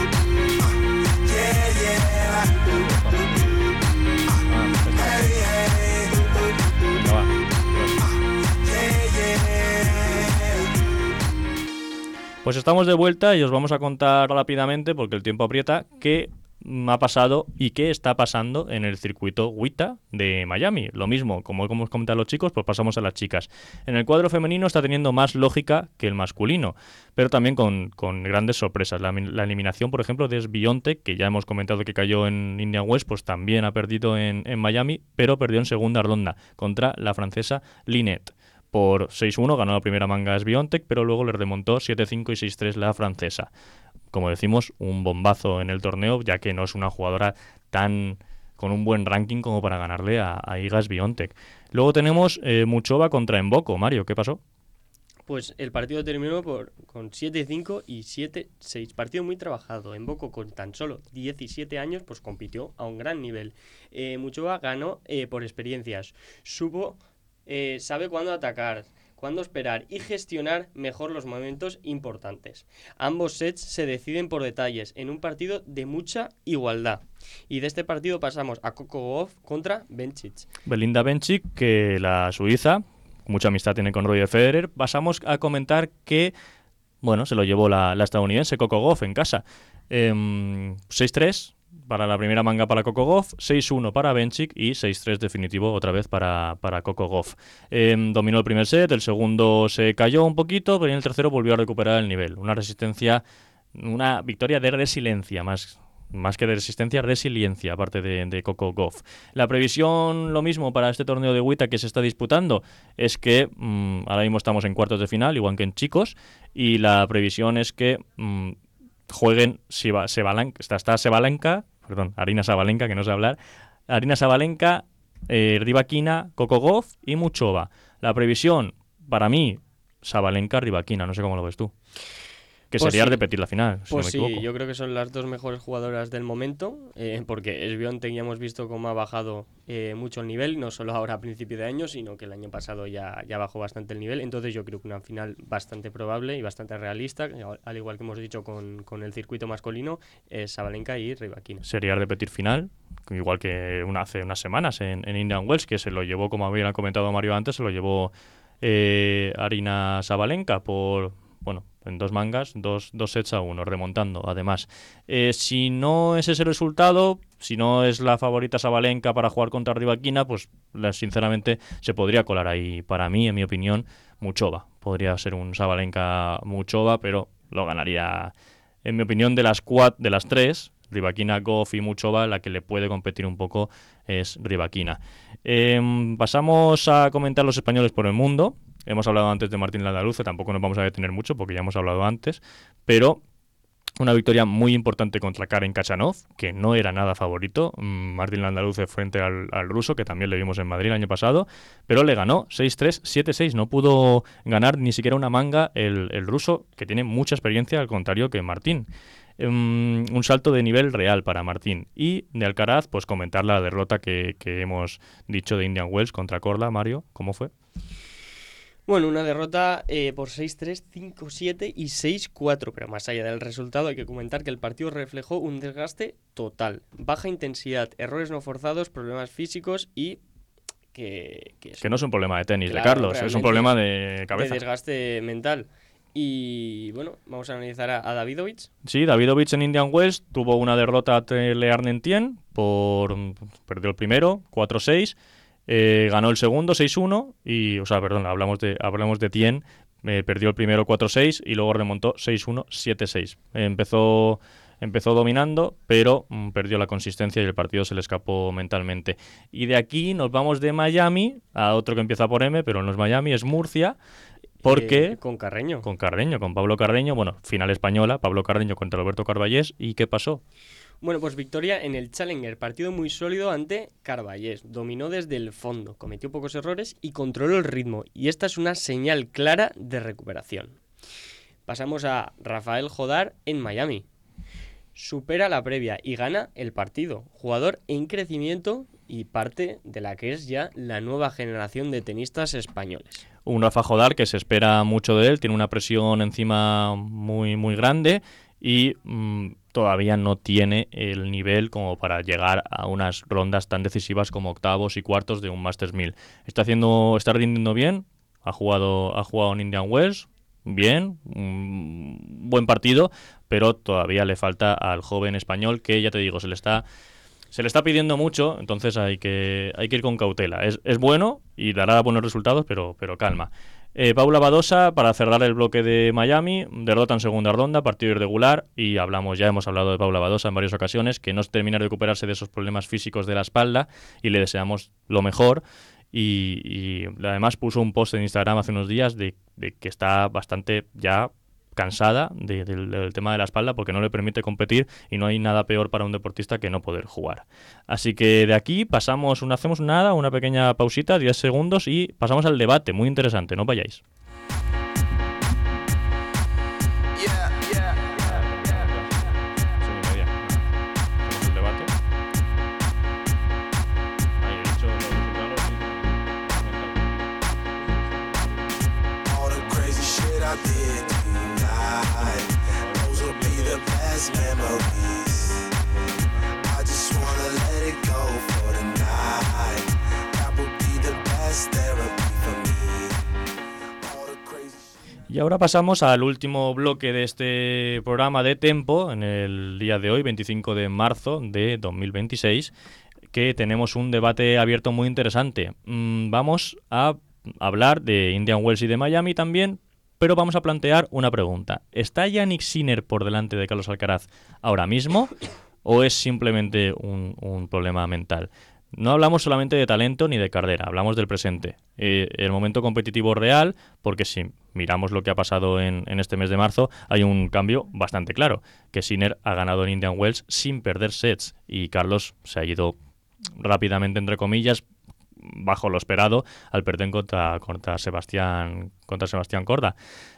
Ah, está. Venga, va. Pues estamos de vuelta y os vamos a contar rápidamente, porque el tiempo aprieta, qué ha pasado y qué está pasando en el circuito WTA de Miami. Lo mismo, como hemos comentado los chicos, pues pasamos a las chicas. En el cuadro femenino está teniendo más lógica que el masculino, pero también con, con grandes sorpresas. La, la eliminación, por ejemplo, de Swiatek, que ya hemos comentado que cayó en Indian Wells, pues también ha perdido en, en Miami, pero perdió en segunda ronda contra la francesa Linette. Por seis uno ganó la primera manga a Swiatek, pero luego le remontó siete cinco y seis tres la francesa. Como decimos, un bombazo en el torneo, ya que no es una jugadora tan con un buen ranking como para ganarle a, a Iga Swiatek. Luego tenemos eh, Muchova contra Mbogo. Mario, ¿qué pasó? Pues el partido terminó por, con siete cinco y siete seis. Partido muy trabajado. Mbogo, con tan solo diecisiete años, pues compitió a un gran nivel. Eh, Muchova ganó eh, por experiencias. Supo, eh, sabe cuándo atacar, cuándo esperar y gestionar mejor los momentos importantes. Ambos sets se deciden por detalles en un partido de mucha igualdad. Y de este partido pasamos a Coco Gauff contra Bencic. Belinda Bencic, que la suiza, mucha amistad tiene con Roger Federer. Pasamos a comentar que, bueno, se lo llevó la, la estadounidense Coco Gauff en casa. Eh, seis tres para la primera manga para Coco Gauff, seis uno para Bencic y seis tres definitivo otra vez para, para Coco Gauff. Eh, dominó el primer set, el segundo se cayó un poquito, pero en el tercero volvió a recuperar el nivel. Una resistencia, una victoria de resiliencia, más, más que de resistencia, resiliencia, aparte de, de Coco Gauff. La previsión, lo mismo para este torneo de WTA que se está disputando, es que mmm, ahora mismo estamos en cuartos de final, igual que en chicos, y la previsión es que mmm, jueguen Sabalenka, está, está Sabalenka, perdón, Arina Sabalenka, que no sé hablar, Arina Sabalenka, eh, Rybakina, Coco Gauff y Muchova. La previsión, para mí, Sabalenka, Rybakina, no sé cómo lo ves tú. Que pues sería sí. repetir la final, si Pues no me sí, equivoco. yo creo que son las dos mejores jugadoras del momento, eh, porque Swiatek ya hemos visto cómo ha bajado eh, mucho el nivel, no solo ahora a principio de año, sino que el año pasado ya, ya bajó bastante el nivel. Entonces yo creo que una final bastante probable y bastante realista, al igual que hemos dicho con, con el circuito masculino, es Sabalenka y Rybakina. Sería repetir final, igual que una, hace unas semanas en, en Indian Wells, que se lo llevó, como había comentado Mario antes, se lo llevó eh, Arina Sabalenka por... bueno, en dos mangas, dos, dos sets a uno, remontando, además. Eh, si no es ese resultado, si no es la favorita Sabalenka para jugar contra Rybakina, pues la, sinceramente se podría colar ahí, para mí, en mi opinión, Muchova. Podría ser un Sabalenka Muchova, pero lo ganaría, en mi opinión, de las cuatro, de las tres, Rybakina, Gauff y Muchova, la que le puede competir un poco es Rybakina. Eh, pasamos a comentar los españoles por el mundo. Hemos hablado antes de Martín Landaluce, tampoco nos vamos a detener mucho porque ya hemos hablado antes, pero una victoria muy importante contra Karen Khachanov, que no era nada favorito. Martín Landaluce frente al, al ruso, que también le vimos en Madrid el año pasado, pero le ganó seis tres, siete seis. No pudo ganar ni siquiera una manga el, el ruso, que tiene mucha experiencia, al contrario que Martín. Um, un salto de nivel real para Martín. Y de Alcaraz, pues comentar la derrota que, que hemos dicho de Indian Wells contra Corda. Mario, ¿cómo fue? Bueno, una derrota eh, por seis tres, cinco siete y seis cuatro, pero más allá del resultado hay que comentar que el partido reflejó un desgaste total, baja intensidad, errores no forzados, problemas físicos y que... Que, es Que no es un problema de tenis, Claro, de Carlos, es realmente, un problema de cabeza. de desgaste mental. Y bueno, vamos a analizar a, a Davidovich. Sí, Davidovich en Indian Wells tuvo una derrota ante Le Arnentien, por perdió el primero, cuatro seis. Eh, ganó el segundo, seis uno, y, o sea, perdón, hablamos de, hablamos de Tien, eh, perdió el primero cuatro seis y luego remontó seis uno, siete seis. Eh, empezó, empezó dominando, pero mm, perdió la consistencia y el partido se le escapó mentalmente. Y de aquí nos vamos de Miami a otro que empieza por M, pero no es Miami, es Murcia, porque... Eh, con Carreño. Con Carreño, con Pablo Carreño, bueno, final española, Pablo Carreño contra Alberto Carballés, ¿y qué pasó? Bueno, pues victoria en el Challenger, partido muy sólido ante Carballés. Dominó desde el fondo, cometió pocos errores y controló el ritmo. Y esta es una señal clara de recuperación. Pasamos a Rafael Jodar en Miami. Supera la previa y gana el partido. Jugador en crecimiento y parte de la que es ya la nueva generación de tenistas españoles. Un Rafa Jodar que se espera mucho de él, tiene una presión encima muy, muy grande y mmm, todavía no tiene el nivel como para llegar a unas rondas tan decisivas como octavos y cuartos de un Masters mil. Está haciendo, está rindiendo bien, ha jugado, ha jugado en Indian Wells, bien, un buen partido, pero todavía le falta al joven español que, ya te digo, se le está... Se le está pidiendo mucho, entonces hay que, hay que ir con cautela. Es, es bueno y dará buenos resultados, pero, pero calma. Eh, Paula Badosa, para cerrar el bloque de Miami, derrota en segunda ronda, partido irregular, y hablamos, ya hemos hablado de Paula Badosa en varias ocasiones, que no termina de recuperarse de esos problemas físicos de la espalda, y le deseamos lo mejor. Y, y además puso un post en Instagram hace unos días de, de que está bastante ya cansada de, de, del tema de la espalda porque no le permite competir y no hay nada peor para un deportista que no poder jugar. Así que de aquí pasamos, una, hacemos nada, una pequeña pausita, diez segundos y pasamos al debate, muy interesante, no vayáis. Y ahora pasamos al último bloque de este programa de Tempo, en el día de hoy, veinticinco de marzo de dos mil veintiséis, que tenemos un debate abierto muy interesante. Mm, vamos a hablar de Indian Wells y de Miami también, pero vamos a plantear una pregunta. ¿Está Jannik Sinner por delante de Carlos Alcaraz ahora mismo o es simplemente un, un problema mental? No hablamos solamente de talento ni de carrera, hablamos del presente. Eh, el momento competitivo real, porque si miramos lo que ha pasado en, en este mes de marzo, hay un cambio bastante claro, que Sinner ha ganado en Indian Wells sin perder sets y Carlos se ha ido rápidamente, entre comillas, bajo lo esperado, al perder contra, contra, Sebastián, contra Sebastián Corda.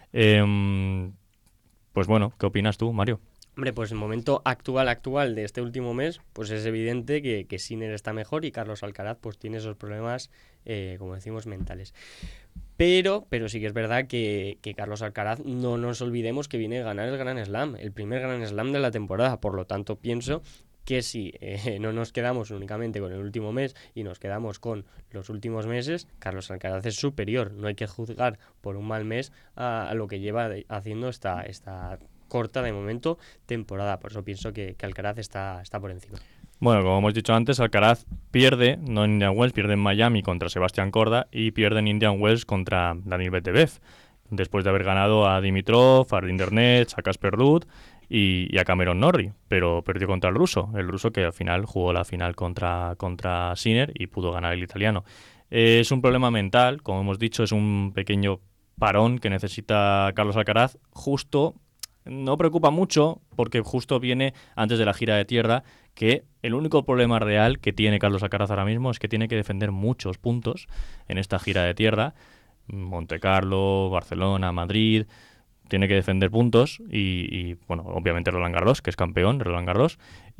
Eh, pues bueno, ¿qué opinas tú, Mario? Hombre, pues el momento actual, actual de este último mes, pues es evidente que, que Sinner está mejor y Carlos Alcaraz pues tiene esos problemas, eh, como decimos, mentales. Pero, pero sí que es verdad que, que Carlos Alcaraz, no nos olvidemos que viene a ganar el Grand Slam, el primer Grand Slam de la temporada. Por lo tanto, pienso que si eh, no nos quedamos únicamente con el último mes y nos quedamos con los últimos meses, Carlos Alcaraz es superior. No hay que juzgar por un mal mes a, a lo que lleva de, haciendo esta... esta corta de momento temporada, por eso pienso que, que Alcaraz está, está por encima. Bueno, como hemos dicho antes, Alcaraz pierde, no en Indian Wells, pierde en Miami contra Sebastián Corda y pierde en Indian Wells contra Daniil Medvedev, después de haber ganado a Dimitrov, a Rinderknech, a Casper Ruud y, y a Cameron Norrie, pero perdió contra el ruso, el ruso que al final jugó la final contra, contra Sinner y pudo ganar el italiano. Eh, es un problema mental, como hemos dicho, es un pequeño parón que necesita Carlos Alcaraz justo. No preocupa mucho porque justo viene antes de la gira de tierra, que el único problema real que tiene Carlos Alcaraz ahora mismo es que tiene que defender muchos puntos en esta gira de tierra. Monte Carlo, Barcelona, Madrid, tiene que defender puntos y, y, bueno, obviamente Roland Garros, que es campeón de Roland Garros,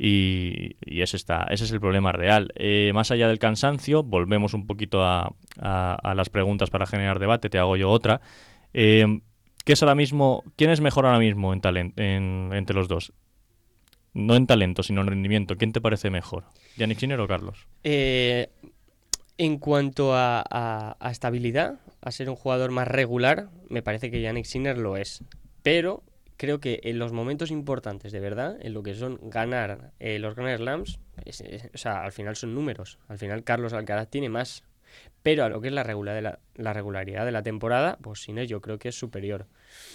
y, y ese, está, ese es el problema real. Eh, más allá del cansancio, volvemos un poquito a, a, a las preguntas para generar debate, te hago yo otra. Eh, ¿qué es ahora mismo, ¿Quién es mejor ahora mismo en talent, en, entre los dos? No en talento, sino en rendimiento. ¿Quién te parece mejor? ¿Jannik Sinner o Carlos? Eh, en cuanto a, a, a estabilidad, a ser un jugador más regular, me parece que Jannik Sinner lo es. Pero creo que en los momentos importantes, de verdad, en lo que son ganar eh, los Grand Slams, es, es, o sea, al final son números. Al final Carlos Alcaraz tiene más. Pero a lo que es la, regular de la, la regularidad de la temporada, pues Sinner yo creo que es superior.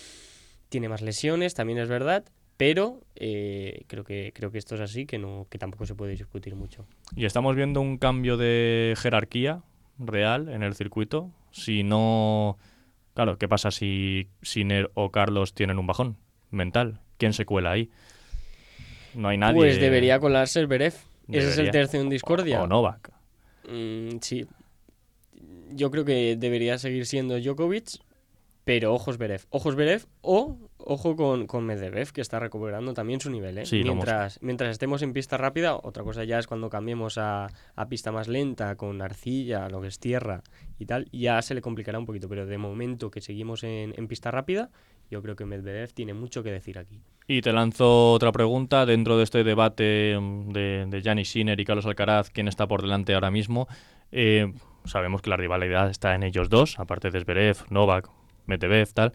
Tiene más lesiones, también es verdad. Pero eh, creo que creo que esto es así, que no que tampoco se puede discutir mucho. Y estamos viendo un cambio de jerarquía real en el circuito. Si no... Claro, ¿qué pasa si Sinner o Carlos tienen un bajón mental? ¿Quién se cuela ahí? No hay nadie... Pues debería colarse el Zverev. Debería. Ese es el tercero en discordia. O, o Novak. Mm, sí. Yo creo que debería seguir siendo Djokovic, pero ojo Zverev. Ojo Zverev o... Ojo con, con Medvedev, que está recuperando también su nivel, ¿eh? Sí, mientras, mientras estemos en pista rápida, otra cosa ya es cuando cambiemos a, a pista más lenta, con arcilla, lo que es tierra y tal, ya se le complicará un poquito, pero de momento que seguimos en, en pista rápida, yo creo que Medvedev tiene mucho que decir aquí. Y te lanzo otra pregunta dentro de este debate de, de Jannik Sinner y Carlos Alcaraz, quién está por delante ahora mismo. Eh, sabemos que la rivalidad está en ellos dos, aparte de Zverev, Novak, Medvedev, tal.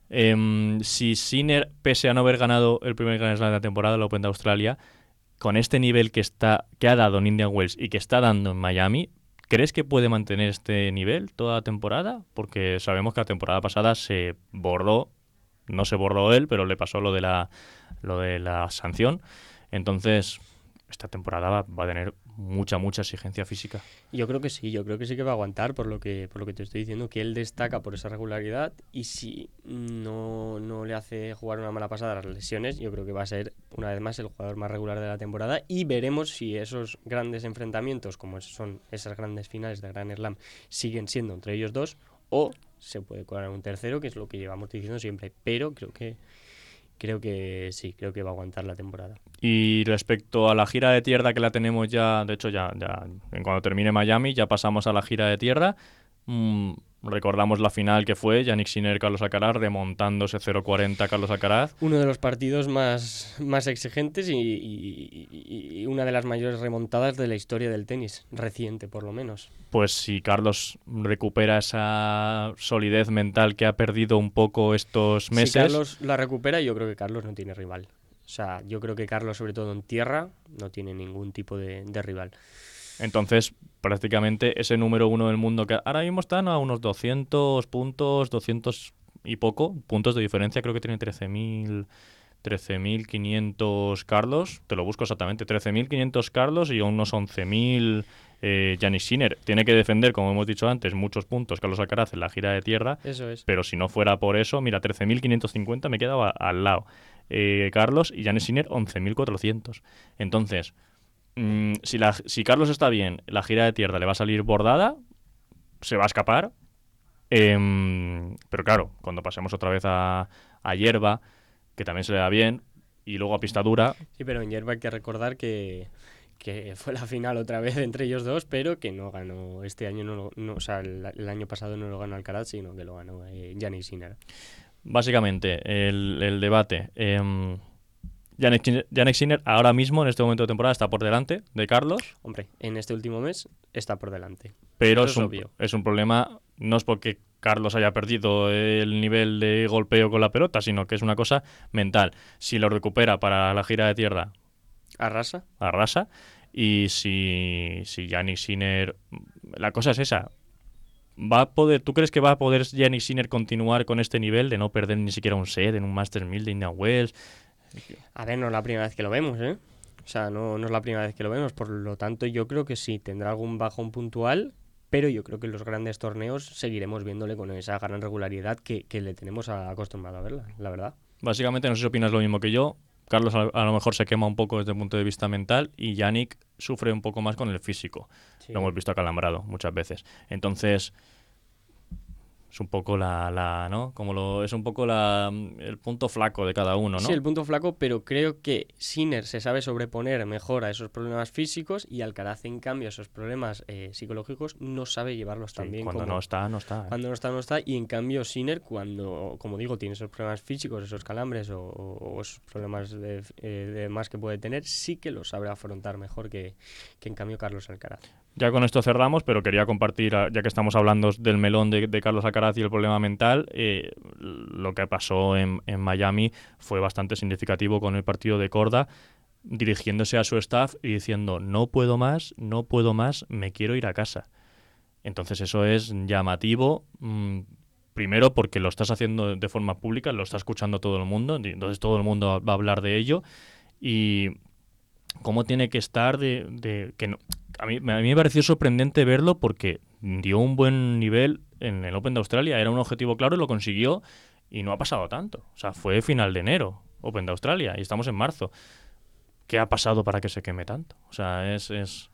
Eh, si Sinner, pese a no haber ganado el primer Grand Slam de la temporada, el Open de Australia, con este nivel que está que ha dado en Indian Wells y que está dando en Miami, ¿crees que puede mantener este nivel toda la temporada? Porque sabemos que la temporada pasada se bordó, no se bordó él, pero le pasó lo de la, lo de la sanción. Entonces, esta temporada va, va a tener mucha, mucha exigencia física. Yo creo que sí, yo creo que sí que va a aguantar por lo que por lo que te estoy diciendo, que él destaca por esa regularidad y si no, no le hace jugar una mala pasada las lesiones, yo creo que va a ser una vez más el jugador más regular de la temporada y veremos si esos grandes enfrentamientos, como son esas grandes finales de Grand Slam, siguen siendo entre ellos dos o se puede colar un tercero, que es lo que llevamos diciendo siempre, pero creo que Creo que sí, creo que va a aguantar la temporada. Y respecto a la gira de tierra que la tenemos ya, de hecho ya, ya en cuando termine Miami, ya pasamos a la gira de tierra. Mm, recordamos la final que fue Jannik Sinner, Carlos Alcaraz, remontándose cero cuarenta Carlos Alcaraz. Uno de los partidos más, más exigentes y, y, y, y una de las mayores remontadas de la historia del tenis, reciente por lo menos. Pues si Carlos recupera esa solidez mental que ha perdido un poco estos meses... Si Carlos la recupera, yo creo que Carlos no tiene rival. O sea, yo creo que Carlos, sobre todo en tierra, no tiene ningún tipo de, de rival. Entonces, prácticamente ese número uno del mundo, que ahora mismo están a unos doscientos puntos, doscientos y poco, puntos de diferencia, creo que tiene trece mil quinientos Carlos, te lo busco exactamente, trece mil quinientos Carlos y unos once mil eh, Jannik Sinner. Tiene que defender, como hemos dicho antes, muchos puntos Carlos Alcaraz en la gira de tierra, eso es. Pero si no fuera por eso, mira, trece mil quinientos cincuenta me quedaba al lado. Eh, Carlos y Jannik Sinner once mil cuatrocientos. Entonces... Si, la, si Carlos está bien, la gira de tierra le va a salir bordada, se va a escapar. Eh, pero claro, cuando pasemos otra vez a, a hierba, que también se le da bien, y luego a pista dura... Sí, pero en hierba hay que recordar que, que fue la final otra vez entre ellos dos, pero que no ganó este año, no, no, o sea, el, el año pasado no lo ganó Alcaraz, sino que lo ganó eh, Jannik Sinner. Básicamente, el, el debate... Eh, Jannik Sinner ahora mismo, en este momento de temporada, está por delante de Carlos. Hombre, en este último mes está por delante. Pero es, es, un, obvio. es un problema, no es porque Carlos haya perdido el nivel de golpeo con la pelota, sino que es una cosa mental. Si lo recupera para la gira de tierra, arrasa. Arrasa. Y si, si Jannik Sinner... La cosa es esa. ¿Va a poder, ¿Tú crees que va a poder Jannik Sinner continuar con este nivel de no perder ni siquiera un set en un Masters mil de Indian Wells? A ver, no es la primera vez que lo vemos, ¿eh? O sea, no, no es la primera vez que lo vemos, por lo tanto yo creo que sí, tendrá algún bajón puntual, pero yo creo que en los grandes torneos seguiremos viéndole con esa gran regularidad que, que le tenemos acostumbrado a verla, la verdad. Básicamente, no sé si opinas lo mismo que yo, Carlos a, a lo mejor se quema un poco desde el punto de vista mental y Jannik sufre un poco más con el físico, sí. Lo hemos visto acalambrado muchas veces, entonces... Es un poco la, la ¿no? Como lo, es un poco la, el punto flaco de cada uno, ¿no? Sí, el punto flaco, pero creo que Sinner se sabe sobreponer mejor a esos problemas físicos y Alcaraz, en cambio, esos problemas eh, psicológicos no sabe llevarlos tan Sí, bien cuando como... no está, no está. ¿eh? Cuando no está, no está. Y en cambio, Sinner, cuando, como digo, tiene esos problemas físicos, esos calambres o, o esos problemas de, eh, de más que puede tener, sí que los sabe afrontar mejor que, que en cambio Carlos Alcaraz. Ya con esto cerramos, pero quería compartir, ya que estamos hablando del melón de, de Carlos Alcaraz y el problema mental, eh, lo que pasó en, en Miami fue bastante significativo con el partido de Korda, dirigiéndose a su staff y diciendo, no puedo más, no puedo más, me quiero ir a casa. Entonces eso es llamativo, mmm, primero porque lo estás haciendo de forma pública, lo está escuchando todo el mundo, entonces todo el mundo va a hablar de ello, y cómo tiene que estar de... de que no, a, mí, a mí me pareció sorprendente verlo porque dio un buen nivel en el Open de Australia, era un objetivo claro y lo consiguió y no ha pasado tanto. O sea, fue final de enero, Open de Australia, y estamos en marzo. ¿Qué ha pasado para que se queme tanto? O sea, es... es...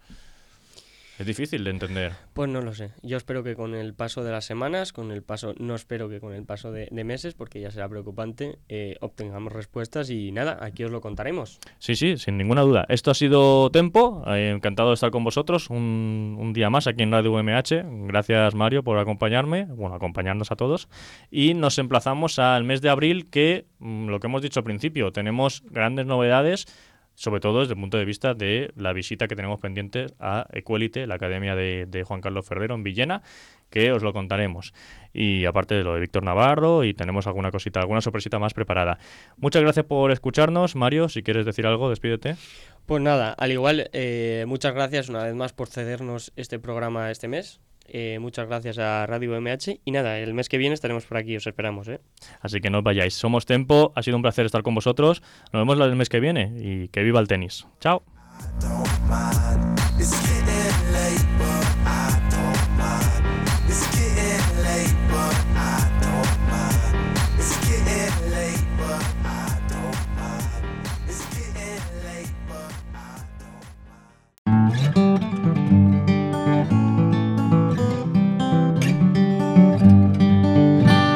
Es difícil de entender. Pues no lo sé. Yo espero que con el paso de las semanas, con el paso, no espero que con el paso de, de meses, porque ya será preocupante, eh, obtengamos respuestas y nada, aquí os lo contaremos. Sí, sí, sin ninguna duda. Esto ha sido Tempo. Eh, encantado de estar con vosotros un, un día más aquí en Radio U M H. Gracias, Mario, por acompañarme, bueno, acompañarnos a todos. Y nos emplazamos al mes de abril que, mmm, lo que hemos dicho al principio, tenemos grandes novedades, sobre todo desde el punto de vista de la visita que tenemos pendiente a Equality, la academia de, de Juan Carlos Ferrero en Villena, que os lo contaremos. Y aparte de lo de Víctor Navarro, y tenemos alguna cosita, alguna sorpresita más preparada. Muchas gracias por escucharnos. Mario, si quieres decir algo, despídete. Pues nada, al igual, eh, muchas gracias una vez más por cedernos este programa este mes. Eh, muchas gracias a Radio U M H y nada, el mes que viene estaremos por aquí, os esperamos, ¿eh? Así que no os vayáis, somos Tempo, ha sido un placer estar con vosotros, nos vemos el mes que viene y que viva el tenis. Chao.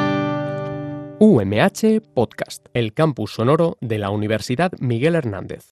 U M H Podcast, el campus sonoro de la Universidad Miguel Hernández.